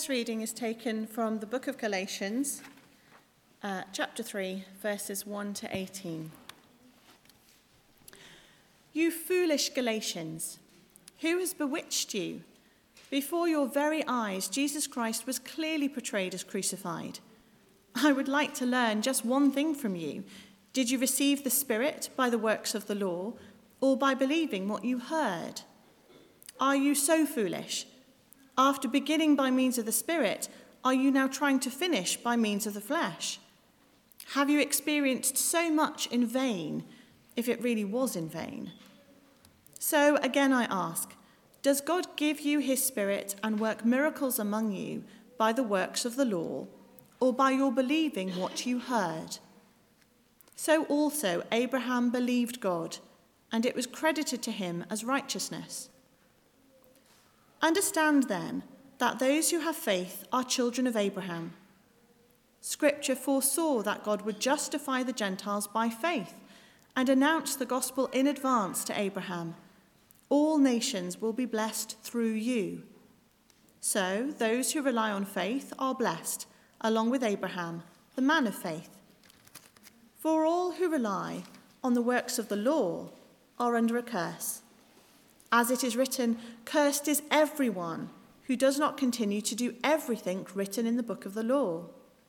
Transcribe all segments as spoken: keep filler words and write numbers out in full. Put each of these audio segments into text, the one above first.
This reading is taken from the book of Galatians, uh, chapter three, verses one to eighteen. You foolish Galatians, who has bewitched you? Before your very eyes, Jesus Christ was clearly portrayed as crucified. I would like to learn just one thing from you. Did you receive the Spirit by the works of the law, or by believing what you heard? Are you so foolish? After beginning by means of the Spirit, are you now trying to finish by means of the flesh? Have you experienced so much in vain, if it really was in vain? So again I ask, does God give you his Spirit and work miracles among you by the works of the law, or by your believing what you heard? So also Abraham believed God, and it was credited to him as righteousness. Understand then that those who have faith are children of Abraham. Scripture foresaw that God would justify the Gentiles by faith and announce the gospel in advance to Abraham. All nations will be blessed through you. So those who rely on faith are blessed, along with Abraham, the man of faith. For all who rely on the works of the law are under a curse. As it is written, cursed is everyone who does not continue to do everything written in the book of the law.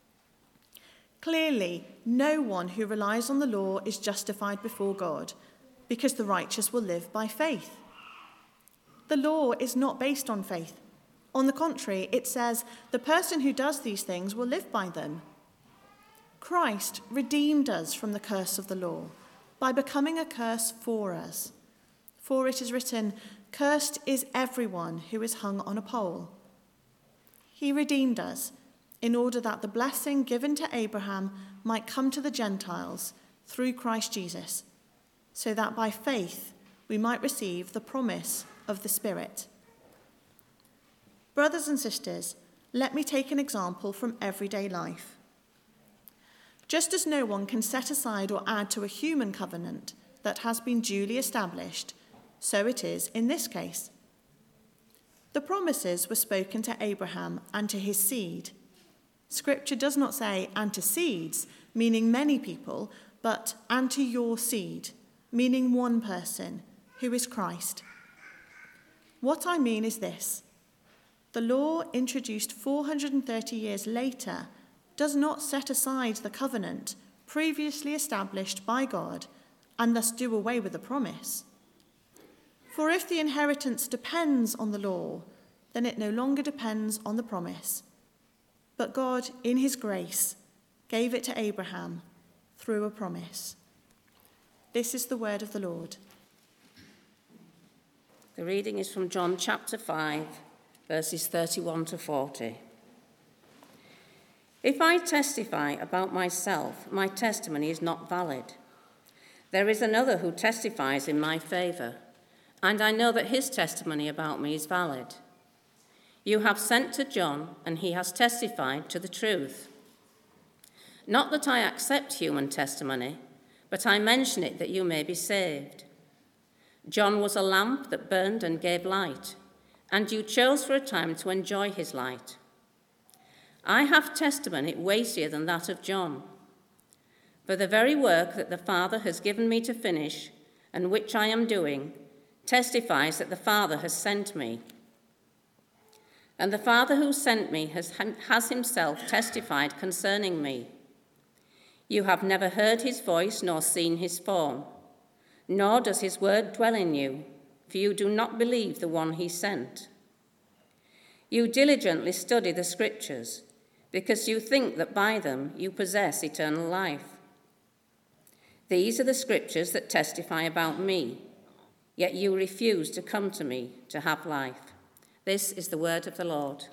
Clearly, no one who relies on the law is justified before God, because the righteous will live by faith. The law is not based on faith. On the contrary, it says, the person who does these things will live by them. Christ redeemed us from the curse of the law by becoming a curse for us. For it is written, cursed is everyone who is hung on a pole. He redeemed us in order that the blessing given to Abraham might come to the Gentiles through Christ Jesus, so that by faith we might receive the promise of the Spirit. Brothers and sisters, let me take an example from everyday life. Just as no one can set aside or add to a human covenant that has been duly established, so it is in this case. The promises were spoken to Abraham and to his seed. Scripture does not say, and to seeds, meaning many people, but and to your seed, meaning one person, who is Christ. What I mean is this. The law, introduced four hundred thirty years later, does not set aside the covenant previously established by God and thus do away with the promise. For if the inheritance depends on the law, then it no longer depends on the promise. But God, in his grace, gave it to Abraham through a promise. This is the word of the Lord. The reading is from John chapter five, verses thirty-one to forty. If I testify about myself, my testimony is not valid. There is another who testifies in my favor, and I know that his testimony about me is valid. You have sent to John, and he has testified to the truth. Not that I accept human testimony, but I mention it that you may be saved. John was a lamp that burned and gave light, and you chose for a time to enjoy his light. I have testimony weightier than that of John. For the very work that the Father has given me to finish, and which I am doing, testifies that the Father has sent me. And the Father who sent me has, has himself testified concerning me. You have never heard his voice nor seen his form, nor does his word dwell in you, for you do not believe the one he sent. You diligently study the Scriptures, because you think that by them you possess eternal life. These are the Scriptures that testify about me, yet you refuse to come to me to have life. This is the word of the Lord.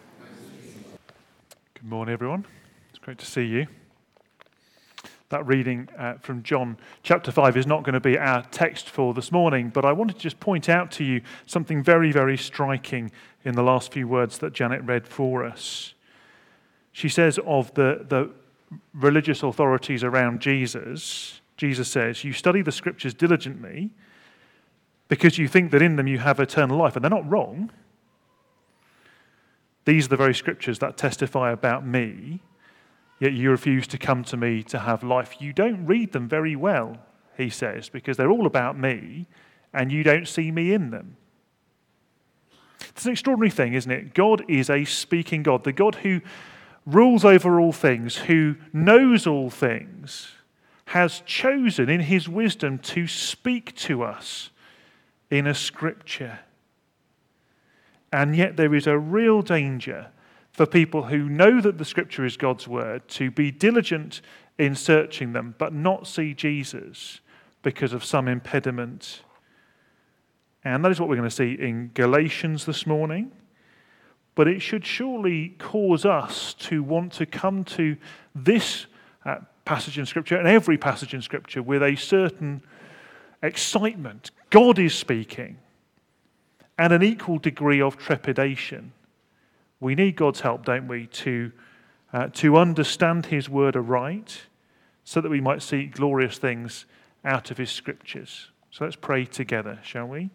Good morning, everyone. It's great to see you. That reading uh, from John chapter five is not going to be our text for this morning, but I wanted to just point out to you something very, very striking in the last few words that Janet read for us. She says of the, the religious authorities around Jesus, Jesus says, you study the Scriptures diligently because you think that in them you have eternal life. And they're not wrong. These are the very scriptures that testify about me, yet you refuse to come to me to have life. You don't read them very well, he says, because they're all about me, and you don't see me in them. It's an extraordinary thing, isn't it? God is a speaking God, the God who rules over all things, who knows all things, has chosen in his wisdom to speak to us in a scripture. And yet there is a real danger for people who know that the scripture is God's word to be diligent in searching them, but not see Jesus because of some impediment. And that is what we're going to see in Galatians this morning. But it should surely cause us to want to come to this uh, passage in Scripture and every passage in Scripture with a certain excitement. God is speaking, and an equal degree of trepidation. We need God's help, don't we, to, uh, to understand his word aright so that we might see glorious things out of his Scriptures. So let's pray together, shall we?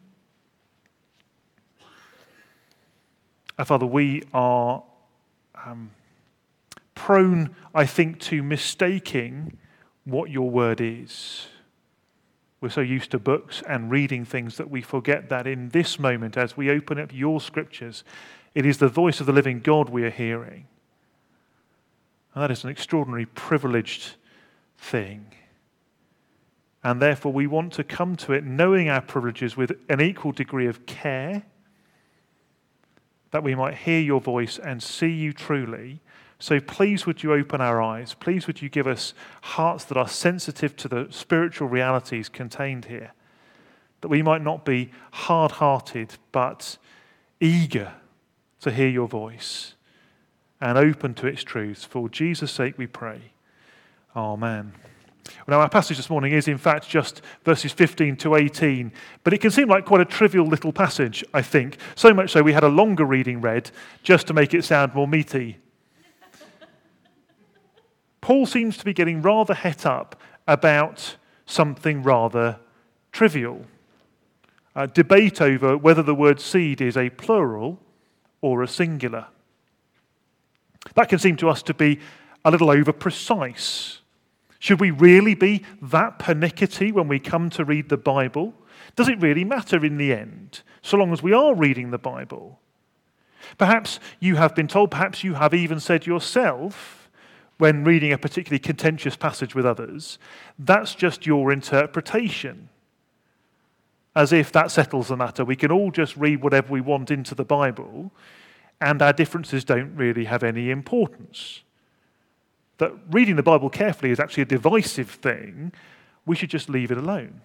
Uh, Father, we are um, prone, I think, to mistaking what your word is. We're so used to books and reading things that we forget that in this moment, as we open up your scriptures, it is the voice of the living God we are hearing. And that is an extraordinary privileged thing. And therefore we want to come to it knowing our privileges with an equal degree of care, that we might hear your voice and see you truly. So please would you open our eyes. Please would you give us hearts that are sensitive to the spiritual realities contained here. That we might not be hard-hearted, but eager to hear your voice and open to its truths. For Jesus' sake we pray. Amen. Now our passage this morning is in fact just verses fifteen to eighteen, but it can seem like quite a trivial little passage, I think. So much so we had a longer reading read just to make it sound more meaty. Paul seems to be getting rather het up about something rather trivial. A debate over whether the word seed is a plural or a singular. That can seem to us to be a little over precise. Should we really be that pernickety when we come to read the Bible? Does it really matter in the end, so long as we are reading the Bible? Perhaps you have been told, perhaps you have even said yourself, when reading a particularly contentious passage with others, that's just your interpretation. As if that settles the matter. We can all just read whatever we want into the Bible, and our differences don't really have any importance. That reading the Bible carefully is actually a divisive thing, we should just leave it alone.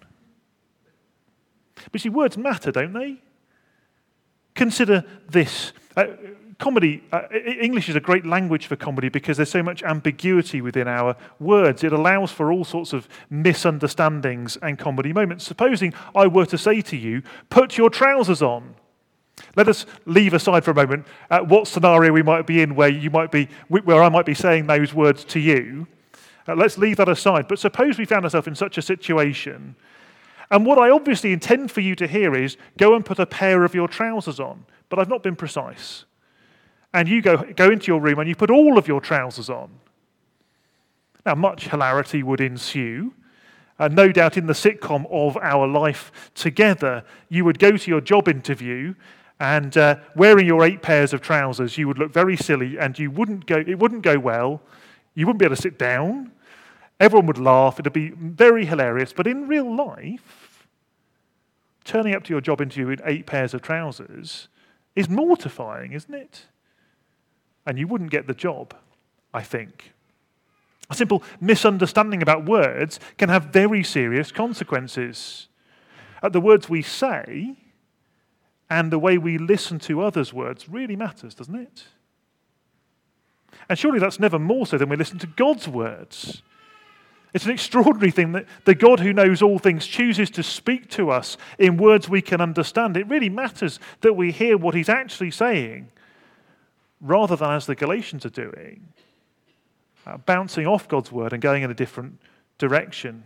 But see, words matter, don't they? Consider this. Uh, comedy, uh, English is a great language for comedy because there's so much ambiguity within our words. It allows for all sorts of misunderstandings and comedy moments. Supposing I were to say to you, put your trousers on. Let us leave aside for a moment uh, what scenario we might be in where you might be, where I might be saying those words to you. Uh, let's leave that aside. But suppose we found ourselves in such a situation, and what I obviously intend for you to hear is, go and put a pair of your trousers on. But I've not been precise. And you go, go into your room and you put all of your trousers on. Now, much hilarity would ensue. Uh, no doubt in the sitcom of our life together, you would go to your job interview and uh, wearing your eight pairs of trousers, you would look very silly and you wouldn't go. It wouldn't go well. You wouldn't be able to sit down. Everyone would laugh. It would be very hilarious. But in real life, turning up to your job interview in eight pairs of trousers is mortifying, isn't it? And you wouldn't get the job, I think. A simple misunderstanding about words can have very serious consequences. Uh, the words we say and the way we listen to others' words really matters, doesn't it? And surely that's never more so than we listen to God's words. It's an extraordinary thing that the God who knows all things chooses to speak to us in words we can understand. It really matters that we hear what he's actually saying, rather than as the Galatians are doing, uh, bouncing off God's word and going in a different direction.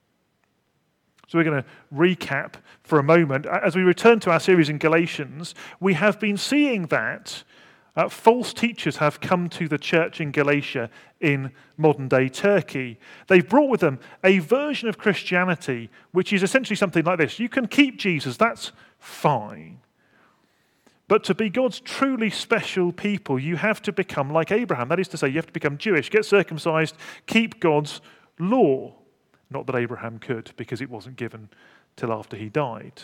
So we're going to recap for a moment. As we return to our series in Galatians, we have been seeing that Uh, false teachers have come to the church in Galatia in modern-day Turkey. They've brought with them a version of Christianity which is essentially something like this. You can keep Jesus, that's fine. But to be God's truly special people, you have to become like Abraham. That is to say, you have to become Jewish, get circumcised, keep God's law. Not that Abraham could, because it wasn't given till after he died.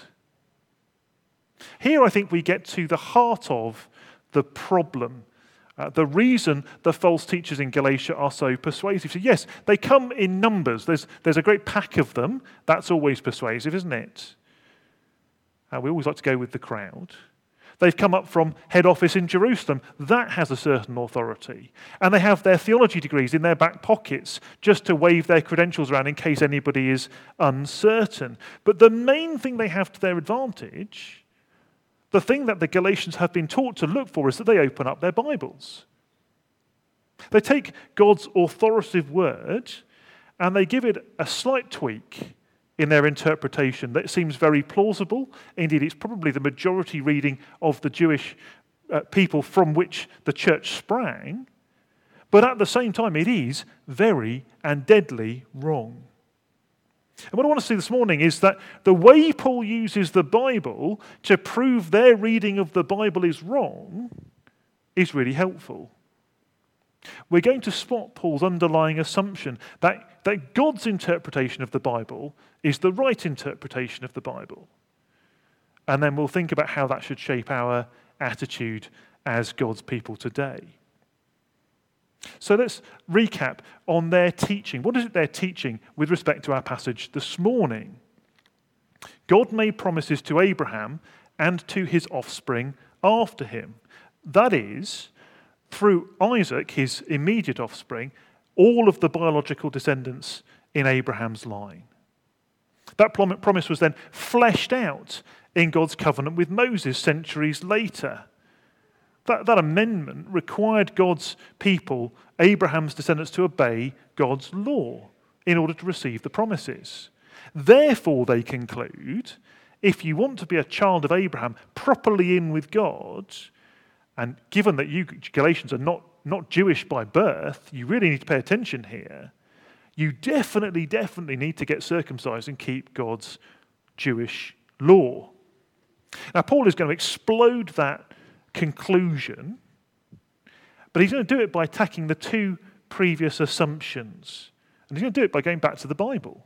Here I think we get to the heart of the problem. Uh, the reason the false teachers in Galatia are so persuasive. So yes, they come in numbers. There's, there's a great pack of them. That's always persuasive, isn't it? Uh, we always like to go with the crowd. They've come up from head office in Jerusalem. That has a certain authority. And they have their theology degrees in their back pockets just to wave their credentials around in case anybody is uncertain. But the main thing they have to their advantage, the thing that the Galatians have been taught to look for, is that they open up their Bibles. They take God's authoritative word and they give it a slight tweak in their interpretation that seems very plausible. Indeed, it's probably the majority reading of the Jewish uh, people from which the church sprang. But at the same time, it is very and deadly wrong. And what I want to see this morning is that the way Paul uses the Bible to prove their reading of the Bible is wrong is really helpful. We're going to spot Paul's underlying assumption that, that God's interpretation of the Bible is the right interpretation of the Bible. And then we'll think about how that should shape our attitude as God's people today. So let's recap on their teaching. What is it they're teaching with respect to our passage this morning? God made promises to Abraham and to his offspring after him. That is, through Isaac, his immediate offspring, all of the biological descendants in Abraham's line. That promise was then fleshed out in God's covenant with Moses centuries later. That, that amendment required God's people, Abraham's descendants, to obey God's law in order to receive the promises. Therefore, they conclude, if you want to be a child of Abraham, properly in with God, and given that you Galatians are not, not Jewish by birth, you really need to pay attention here. You definitely, definitely need to get circumcised and keep God's Jewish law. Now, Paul is going to explode that conclusion, but he's going to do it by attacking the two previous assumptions. And he's going to do it by going back to the Bible.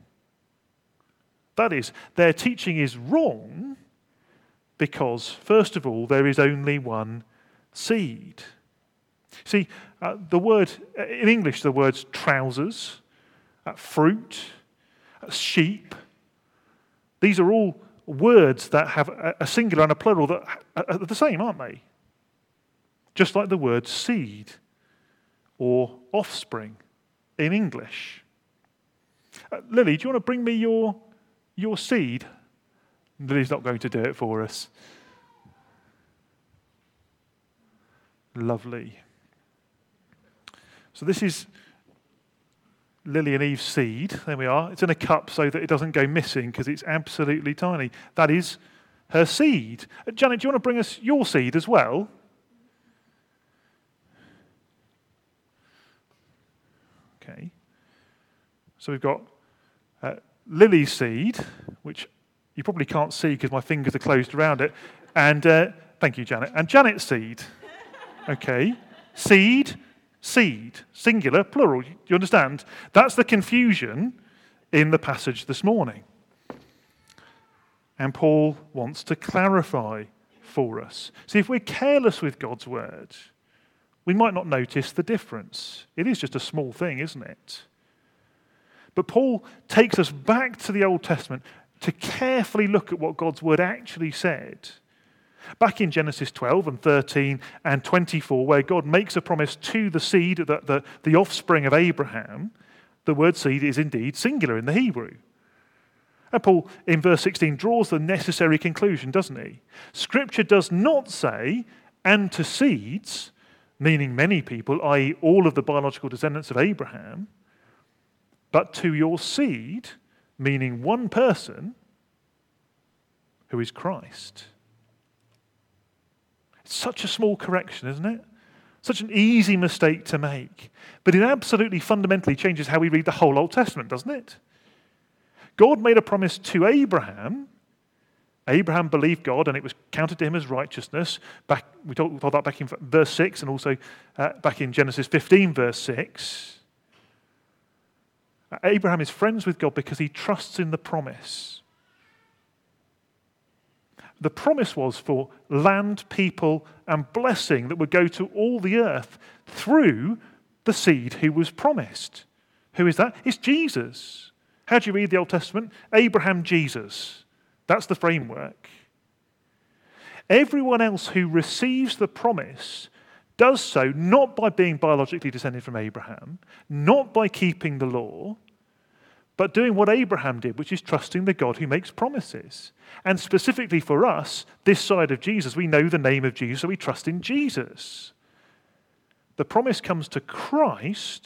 That is, their teaching is wrong because, first of all, there is only one seed. See, uh, the word, in English, the words trousers, uh, fruit, uh, sheep, these are all words that have a, a singular and a plural that are the same, aren't they? Just like the word seed or offspring in English. Uh, Lily, do you want to bring me your, your seed? Lily's not going to do it for us. Lovely. So this is Lily and Eve's seed. There we are. It's in a cup so that it doesn't go missing because it's absolutely tiny. That is her seed. Uh, Janet, do you want to bring us your seed as well? Okay. So we've got uh, Lily's seed, which you probably can't see because my fingers are closed around it. And uh, thank you, Janet. And Janet's seed. Okay. Seed, seed, singular, plural. Do you understand? That's the confusion in the passage this morning. And Paul wants to clarify for us. See, if we're careless with God's word, we might not notice the difference. It is just a small thing, isn't it? But Paul takes us back to the Old Testament to carefully look at what God's word actually said. Back in Genesis twelve and thirteen and twenty-four, where God makes a promise to the seed, the, the, the offspring of Abraham, the word seed is indeed singular in the Hebrew. And Paul, in verse sixteen, draws the necessary conclusion, doesn't he? Scripture does not say, and to seeds, meaning many people, that is all of the biological descendants of Abraham, but to your seed, meaning one person, who is Christ. It's such a small correction, isn't it? Such an easy mistake to make. But it absolutely fundamentally changes how we read the whole Old Testament, doesn't it? God made a promise to Abraham. Abraham believed God, and it was counted to him as righteousness. Back, we talked about that back in verse six, and also uh, back in Genesis fifteen, verse six. Abraham is friends with God because he trusts in the promise. The promise was for land, people, and blessing that would go to all the earth through the seed who was promised. Who is that? It's Jesus. How do you read the Old Testament? Abraham, Jesus. That's the framework. Everyone else who receives the promise does so not by being biologically descended from Abraham, not by keeping the law, but doing what Abraham did, which is trusting the God who makes promises. And specifically for us, this side of Jesus, we know the name of Jesus, so we trust in Jesus. The promise comes to Christ,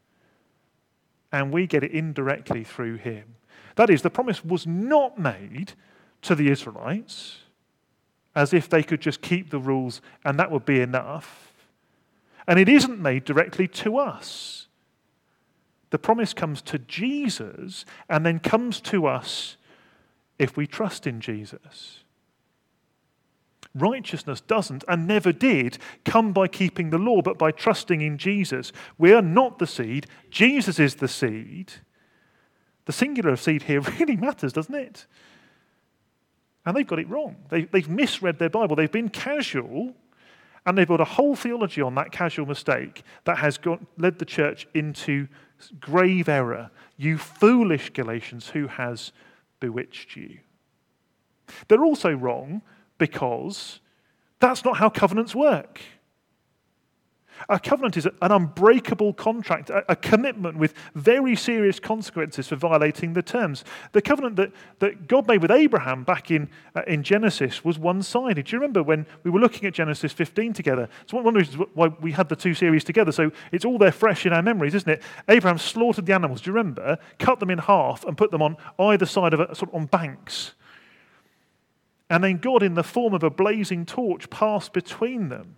and we get it indirectly through him. That is, the promise was not made to the Israelites as if they could just keep the rules and that would be enough. And it isn't made directly to us. The promise comes to Jesus and then comes to us if we trust in Jesus. Righteousness doesn't and never did come by keeping the law, but by trusting in Jesus. We are not the seed. Jesus is the seed. The singular of seed here really matters, doesn't it? And they've got it wrong. They, they've misread their Bible. They've been casual, and they've got a whole theology on that casual mistake that has got, led the church into grave error. You foolish Galatians, who has bewitched you? They're also wrong because that's not how covenants work. A covenant is an unbreakable contract, a, a commitment with very serious consequences for violating the terms. The covenant that, that God made with Abraham back in, uh, in Genesis was one-sided. Do you remember when we were looking at Genesis fifteen together? It's one of the reasons why we had the two series together, so it's all there fresh in our memories, isn't it? Abraham slaughtered the animals, do you remember? Cut them in half and put them on either side of it, sort of on banks. And then God, in the form of a blazing torch, passed between them.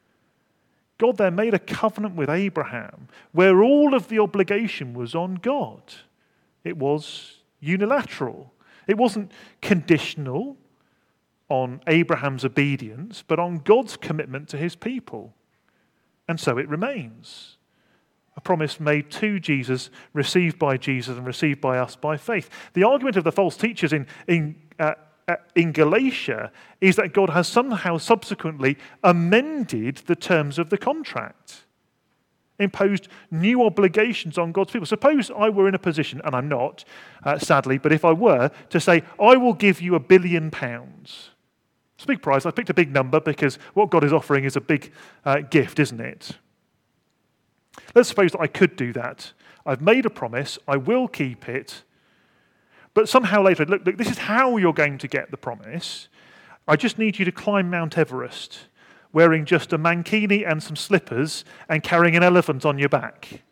God there made a covenant with Abraham where all of the obligation was on God. It was unilateral. It wasn't conditional on Abraham's obedience, but on God's commitment to his people. And so it remains. A promise made to Jesus, received by Jesus, and received by us by faith. The argument of the false teachers in, in uh, in Galatia is that God has somehow subsequently amended the terms of the contract, imposed new obligations on God's people. Suppose I were in a position, and I'm not, uh, sadly, but if I were, to say, I will give you a billion pounds. It's a big prize. I picked a big number because what God is offering is a big uh, gift, isn't it? Let's suppose that I could do that. I've made a promise. I will keep it. But somehow later, look, look, this is how you're going to get the promise. I just need you to climb Mount Everest wearing just a mankini and some slippers and carrying an elephant on your back.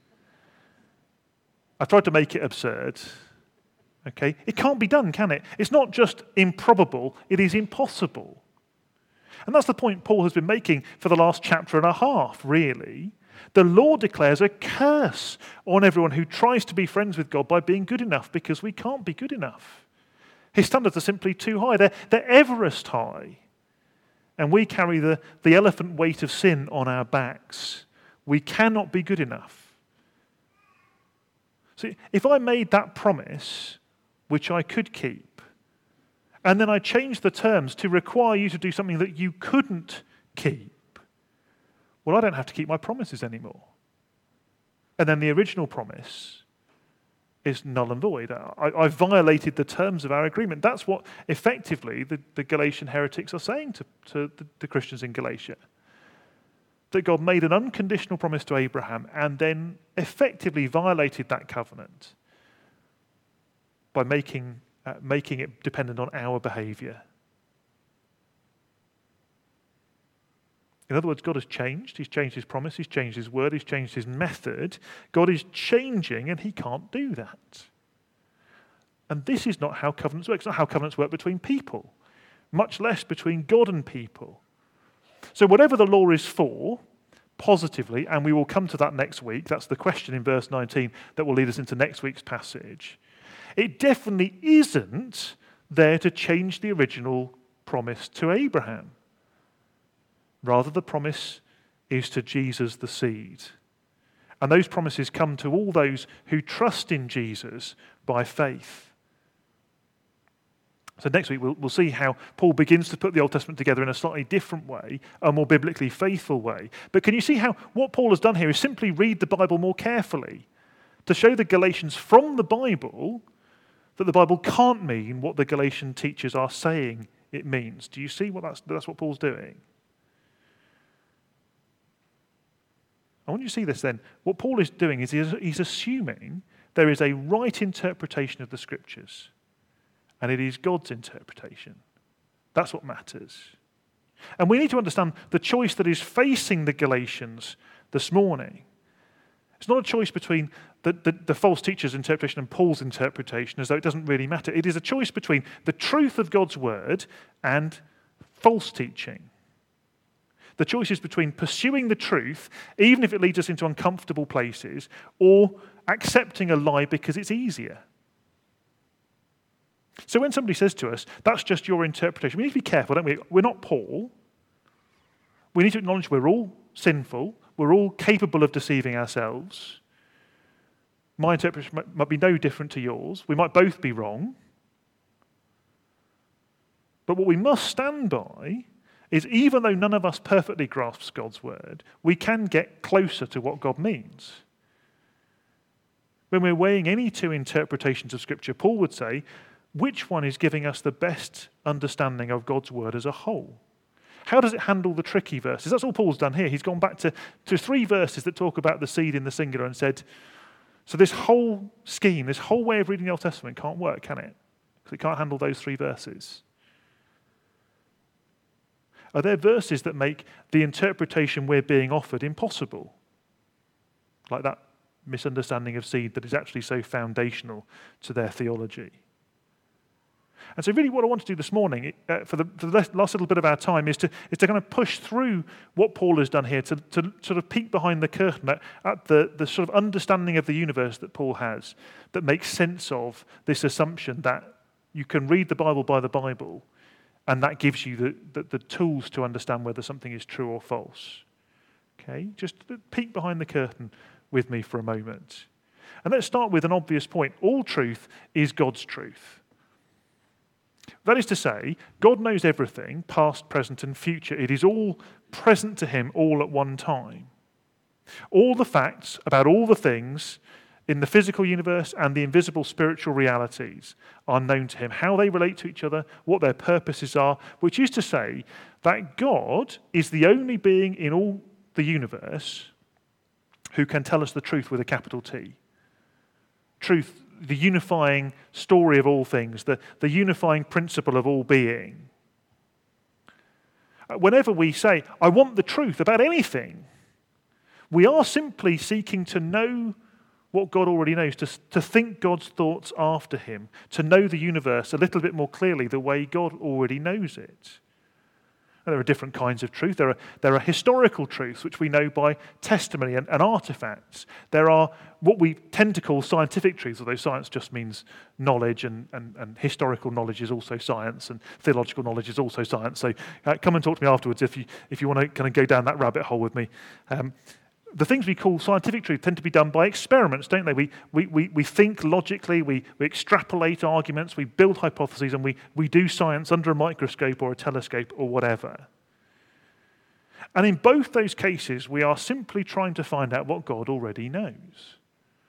I've tried to make it absurd. Okay? It can't be done, can it? It's not just improbable, it is impossible. And that's the point Paul has been making for the last chapter and a half, really. The law declares a curse on everyone who tries to be friends with God by being good enough, because we can't be good enough. His standards are simply too high. They're, they're Everest high. And we carry the, the elephant weight of sin on our backs. We cannot be good enough. See, if I made that promise, which I could keep, and then I changed the terms to require you to do something that you couldn't keep, well, I don't have to keep my promises anymore. And then the original promise is null and void. I, I violated the terms of our agreement. That's what effectively the, the Galatian heretics are saying to, to the, the Christians in Galatia. That God made an unconditional promise to Abraham and then effectively violated that covenant by making, uh, making it dependent on our behavior. In other words, God has changed. He's changed his promise. He's changed his word. He's changed his method. God is changing, and he can't do that. And this is not how covenants work. It's not how covenants work between people, much less between God and people. So whatever the law is for, positively, and we will come to that next week. That's the question in verse nineteen that will lead us into next week's passage. It definitely isn't there to change the original promise to Abraham. Rather, the promise is to Jesus, the seed. And those promises come to all those who trust in Jesus by faith. So next week we'll, we'll see how Paul begins to put the Old Testament together in a slightly different way, a more biblically faithful way. But can you see how what Paul has done here is simply read the Bible more carefully to show the Galatians from the Bible that the Bible can't mean what the Galatian teachers are saying it means. Do you see what that's, that's what Paul's doing? I want you to see this then. What Paul is doing is he's assuming there is a right interpretation of the Scriptures, and it is God's interpretation. That's what matters. And we need to understand the choice that is facing the Galatians this morning. It's not a choice between the, the, the false teacher's interpretation and Paul's interpretation, as though it doesn't really matter. It is a choice between the truth of God's word and false teaching. The choice is between pursuing the truth, even if it leads us into uncomfortable places, or accepting a lie because it's easier. So when somebody says to us, that's just your interpretation, we need to be careful, don't we? We're not Paul. We need to acknowledge we're all sinful. We're all capable of deceiving ourselves. My interpretation might, might be no different to yours. We might both be wrong. But what we must stand by is even though none of us perfectly grasps God's word, we can get closer to what God means. When we're weighing any two interpretations of Scripture, Paul would say, which one is giving us the best understanding of God's word as a whole? How does it handle the tricky verses? That's all Paul's done here. He's gone back to, to three verses that talk about the seed in the singular and said, so this whole scheme, this whole way of reading the Old Testament can't work, can it? Because it can't handle those three verses. Are there verses that make the interpretation we're being offered impossible? Like that misunderstanding of seed that is actually so foundational to their theology. And so really what I want to do this morning, uh, for, the, for the last little bit of our time, is to, is to kind of push through what Paul has done here, to, to sort of peek behind the curtain at, at the, the sort of understanding of the universe that Paul has, that makes sense of this assumption that you can read the Bible by the Bible, and that gives you the, the, the tools to understand whether something is true or false. Okay, just peek behind the curtain with me for a moment. And let's start with an obvious point. All truth is God's truth. That is to say, God knows everything, past, present, and future. It is all present to him all at one time. All the facts about all the things in the physical universe and the invisible spiritual realities are known to him, how they relate to each other, what their purposes are, which is to say that God is the only being in all the universe who can tell us the truth with a capital T. Truth, the unifying story of all things, the, the unifying principle of all being. Whenever we say, I want the truth about anything, we are simply seeking to know what God already knows, to, to think God's thoughts after him, to know the universe a little bit more clearly the way God already knows it. And there are different kinds of truth. There are, there are historical truths, which we know by testimony and, and artifacts. There are what we tend to call scientific truths, although science just means knowledge, and, and, and historical knowledge is also science, and theological knowledge is also science. So uh, come and talk to me afterwards if you, if you want to kind of go down that rabbit hole with me. Um, The things we call scientific truth tend to be done by experiments, don't they? We, we, we, we think logically, we, we extrapolate arguments, we build hypotheses, and we, we do science under a microscope or a telescope or whatever. And in both those cases, we are simply trying to find out what God already knows.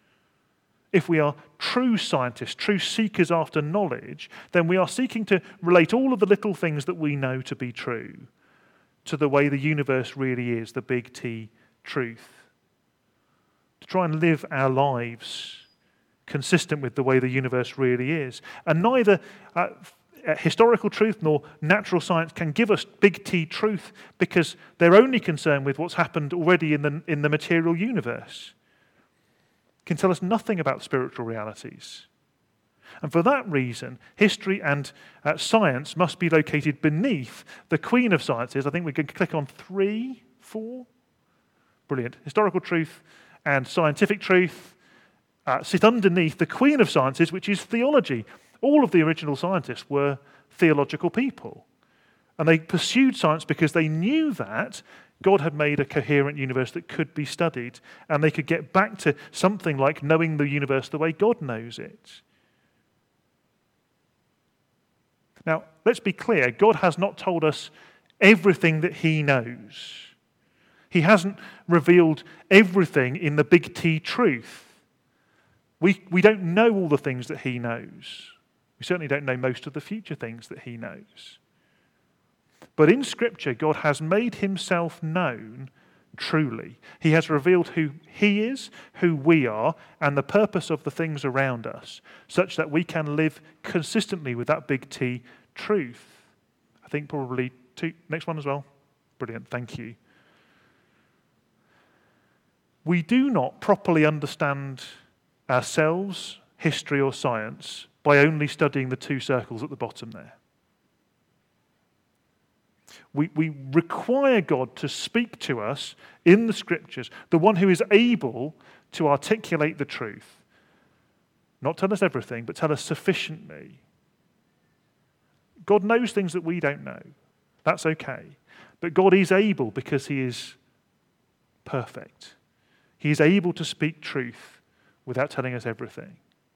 If we are true scientists, true seekers after knowledge, then we are seeking to relate all of the little things that we know to be true to the way the universe really is, the big T truth, to try and live our lives consistent with the way the universe really is. And neither uh, historical truth nor natural science can give us big T truth, because they're only concerned with what's happened already in the, in the material universe. Can tell us nothing about spiritual realities. And for that reason, history and uh, science must be located beneath the Queen of Sciences. I think we can click on three, four. Brilliant. Historical truth and scientific truth uh, sit underneath the queen of sciences, which is theology. All of the original scientists were theological people. And they pursued science because they knew that God had made a coherent universe that could be studied, and they could get back to something like knowing the universe the way God knows it. Now, let's be clear, God has not told us everything that he knows. He hasn't revealed everything in the big T truth. We, we don't know all the things that he knows. We certainly don't know most of the future things that he knows. But in Scripture, God has made himself known truly. He has revealed who he is, who we are, and the purpose of the things around us, such that we can live consistently with that big T truth. I think probably two, next one as well. Brilliant, thank you. We do not properly understand ourselves, history or science by only studying the two circles at the bottom there. We, we require God to speak to us in the Scriptures, the one who is able to articulate the truth. Not tell us everything, but tell us sufficiently. God knows things that we don't know. That's okay. But God is able because he is perfect. He is able to speak truth without telling us everything.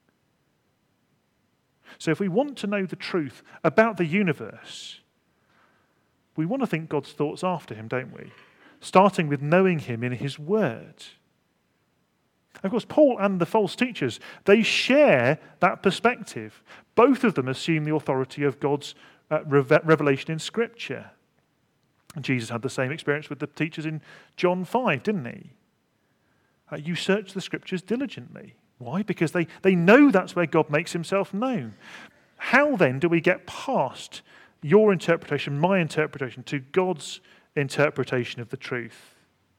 So if we want to know the truth about the universe, we want to think God's thoughts after him, don't we? Starting with knowing him in his word. Of course, Paul and the false teachers, they share that perspective. Both of them assume the authority of God's uh, revelation in Scripture. And Jesus had the same experience with the teachers in John five, didn't he? Uh, you search the Scriptures diligently. Why? Because they, they know that's where God makes himself known. How then do we get past your interpretation, my interpretation, to God's interpretation of the truth?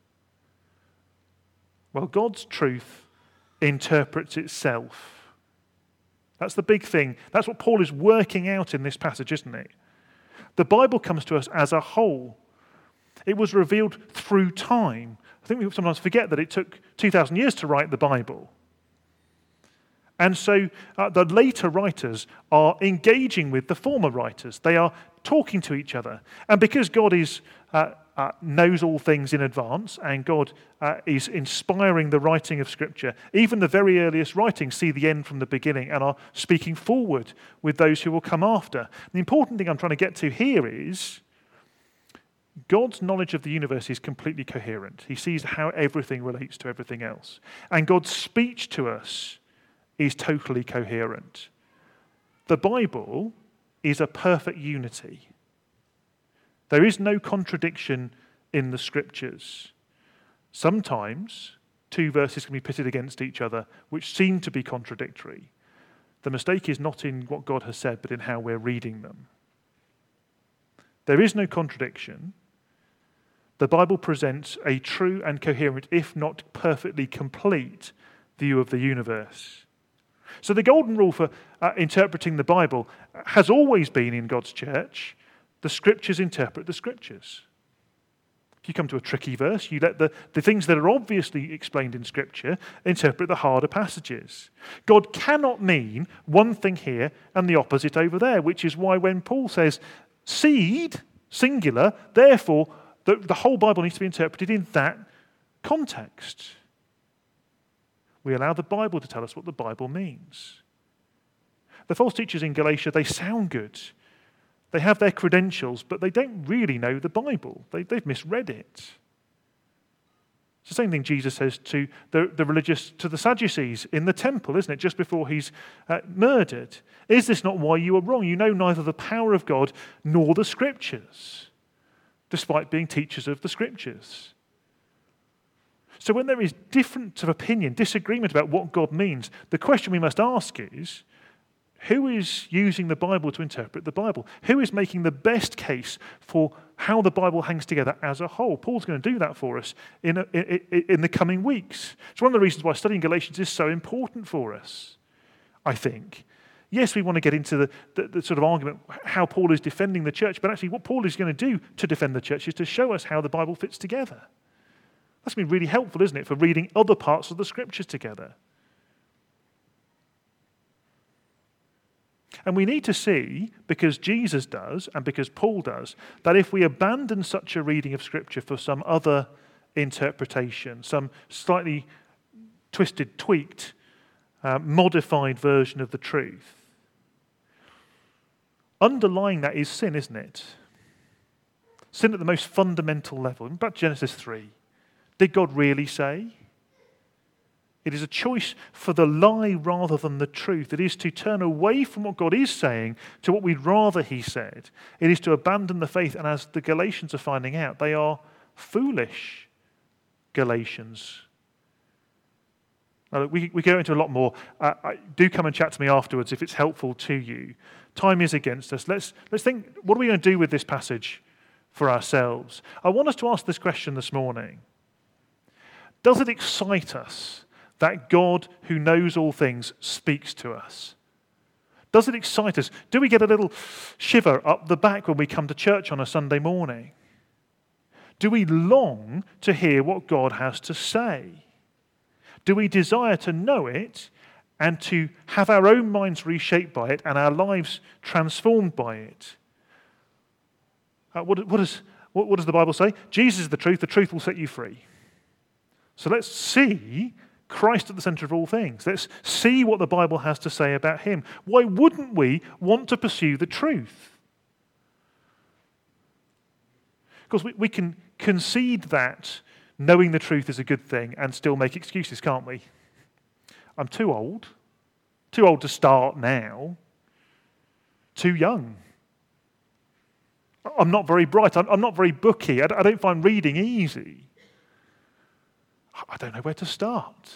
Well, God's truth interprets itself. That's the big thing. That's what Paul is working out in this passage, isn't it? The Bible comes to us as a whole. It was revealed through time. I think we sometimes forget that it took two thousand years to write the Bible. And so uh, the later writers are engaging with the former writers. They are talking to each other. And because God is uh, uh, knows all things in advance, and God uh, is inspiring the writing of Scripture, even the very earliest writings see the end from the beginning and are speaking forward with those who will come after. The important thing I'm trying to get to here is God's knowledge of the universe is completely coherent. He sees how everything relates to everything else. And God's speech to us is totally coherent. The Bible is a perfect unity. There is no contradiction in the Scriptures. Sometimes two verses can be pitted against each other, which seem to be contradictory. The mistake is not in what God has said, but in how we're reading them. There is no contradiction. The Bible presents a true and coherent, if not perfectly complete, view of the universe. So the golden rule for uh, interpreting the Bible has always been in God's church: the Scriptures interpret the Scriptures. If you come to a tricky verse, you let the, the things that are obviously explained in Scripture interpret the harder passages. God cannot mean one thing here and the opposite over there, which is why when Paul says seed, singular, therefore the, the whole Bible needs to be interpreted in that context. We allow the Bible to tell us what the Bible means. The false teachers in Galatia, they sound good. They have their credentials, but they don't really know the Bible. They, they've misread it. It's the same thing Jesus says to the, the religious, to the Sadducees in the temple, isn't it? Just before he's uh, murdered. Is this not why you are wrong? You know neither the power of God nor the Scriptures, despite being teachers of the Scriptures. So when there is difference of opinion, disagreement about what God means, the question we must ask is, who is using the Bible to interpret the Bible? Who is making the best case for how the Bible hangs together as a whole? Paul's going to do that for us in, a, in, in the coming weeks. It's one of the reasons why studying Galatians is so important for us, I think. Yes, we want to get into the, the, the sort of argument how Paul is defending the church, but actually what Paul is going to do to defend the church is to show us how the Bible fits together. That's been really helpful, isn't it, for reading other parts of the Scriptures together. And we need to see, because Jesus does and because Paul does, that if we abandon such a reading of Scripture for some other interpretation, some slightly twisted, tweaked, uh, modified version of the truth, underlying that is sin, isn't it? Sin at the most fundamental level. Back to Genesis three. Did God really say? It is a choice for the lie rather than the truth. It is to turn away from what God is saying to what we'd rather he said. It is to abandon the faith. And as the Galatians are finding out, they are foolish Galatians. Now, we, we go into a lot more. Uh, I, do come and chat to me afterwards if it's helpful to you. Time is against us. Let's, let's think, what are we going to do with this passage for ourselves? I want us to ask this question this morning. Does it excite us that God, who knows all things, speaks to us? Does it excite us? Do we get a little shiver up the back when we come to church on a Sunday morning? Do we long to hear what God has to say? Do we desire to know it and to have our own minds reshaped by it and our lives transformed by it? Uh, what, what, is, what, what does the Bible say? Jesus is the truth. The truth will set you free. So let's see Christ at the center of all things. Let's see what the Bible has to say about him. Why wouldn't we want to pursue the truth? Because we, we can concede that knowing the truth is a good thing and still make excuses, can't we? I'm too old. Too old to start now. Too young. I'm not very bright. I'm, I'm not very booky. I, I don't find reading easy. I don't know where to start.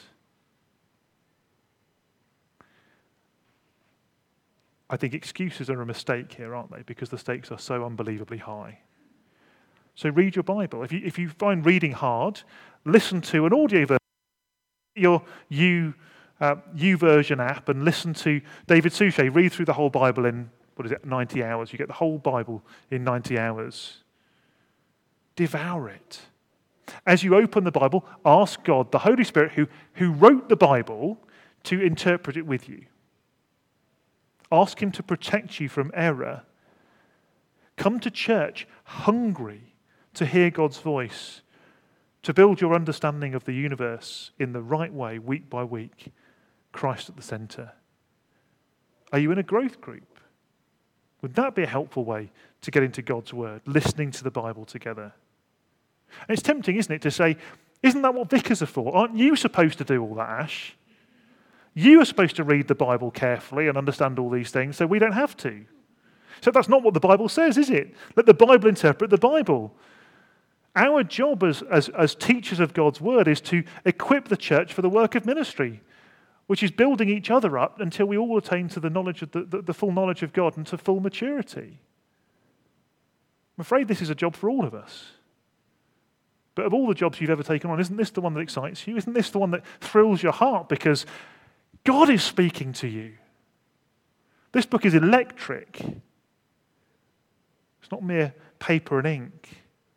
I think excuses are a mistake here, aren't they? Because the stakes are so unbelievably high. So read your Bible. If you, if you find reading hard, listen to an audio version, your U, uh, YouVersion app, and listen to David Suchet read through the whole Bible in, what is it, ninety hours. You get the whole Bible in ninety hours. Devour it. As you open the Bible, ask God, the Holy Spirit, who, who wrote the Bible, to interpret it with you. Ask him to protect you from error. Come to church hungry to hear God's voice, to build your understanding of the universe in the right way, week by week. Christ at the center. Are you in a growth group? Would that be a helpful way to get into God's word, listening to the Bible together? And it's tempting, isn't it, to say, isn't that what vicars are for? Aren't you supposed to do all that, Ash? You are supposed to read the Bible carefully and understand all these things, so we don't have to. So that's not what the Bible says, is it? Let the Bible interpret the Bible. Our job as, as, as teachers of God's word is to equip the church for the work of ministry, which is building each other up until we all attain to the knowledge of the, the, the full knowledge of God and to full maturity. I'm afraid this is a job for all of us. But of all the jobs you've ever taken on, isn't this the one that excites you? Isn't this the one that thrills your heart because God is speaking to you? This book is electric. It's not mere paper and ink.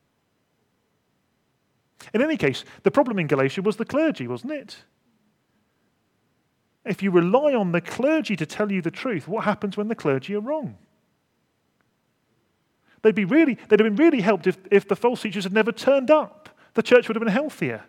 In any case, the problem in Galatia was the clergy, wasn't it? If you rely on the clergy to tell you the truth, what happens when the clergy are wrong? They'd be really, they'd have been really helped if, if the false teachers had never turned up. The church would have been healthier.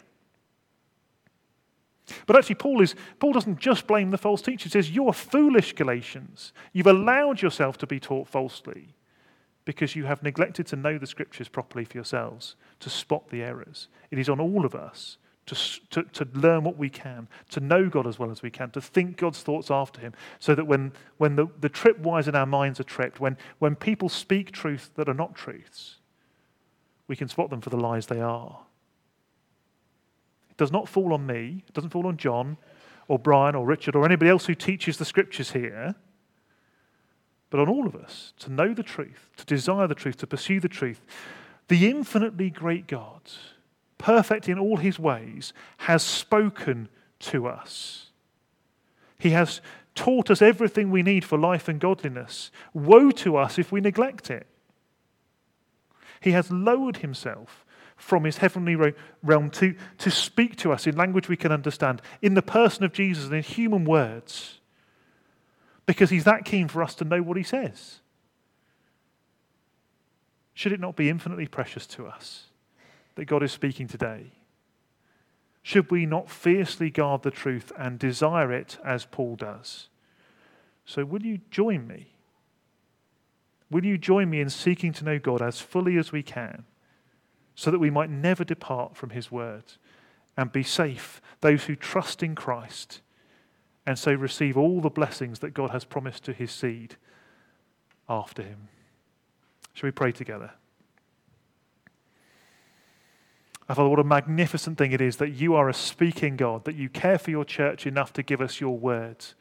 But actually, Paul is Paul doesn't just blame the false teachers. He says, you're foolish, Galatians. You've allowed yourself to be taught falsely because you have neglected to know the Scriptures properly for yourselves, to spot the errors. It is on all of us to, to, to learn what we can, to know God as well as we can, to think God's thoughts after him, so that when, when the, the tripwires in our minds are tripped, when, when people speak truths that are not truths, we can spot them for the lies they are. It does not fall on me, it doesn't fall on John or Brian or Richard or anybody else who teaches the Scriptures here, but on all of us to know the truth, to desire the truth, to pursue the truth. The infinitely great God, perfect in all his ways, has spoken to us. He has taught us everything we need for life and godliness. Woe to us if we neglect it. He has lowered himself from his heavenly realm to, to speak to us in language we can understand, in the person of Jesus and in human words, because he's that keen for us to know what he says. Should it not be infinitely precious to us that God is speaking today? Should we not fiercely guard the truth and desire it as Paul does? So will you join me? Will you join me in seeking to know God as fully as we can, so that we might never depart from his word and be safe, those who trust in Christ, and so receive all the blessings that God has promised to his seed after him? Shall we pray together? Our Father, what a magnificent thing it is that you are a speaking God, that you care for your church enough to give us your words.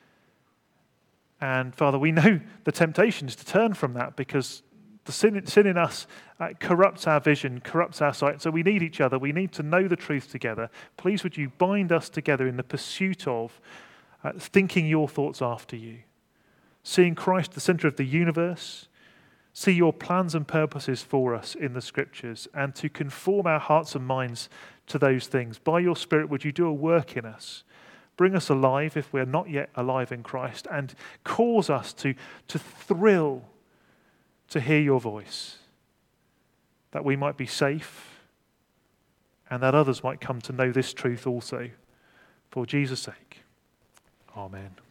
And Father, we know the temptation is to turn from that, because the sin, sin in us uh, corrupts our vision, corrupts our sight. So we need each other. We need to know the truth together. Please would you bind us together in the pursuit of uh, thinking your thoughts after you, seeing Christ the center of the universe, see your plans and purposes for us in the Scriptures, and to conform our hearts and minds to those things. By your Spirit, would you do a work in us? Bring us alive if we're not yet alive in Christ, and cause us to, to thrill to hear your voice, that we might be safe and that others might come to know this truth also. For Jesus' sake. Amen.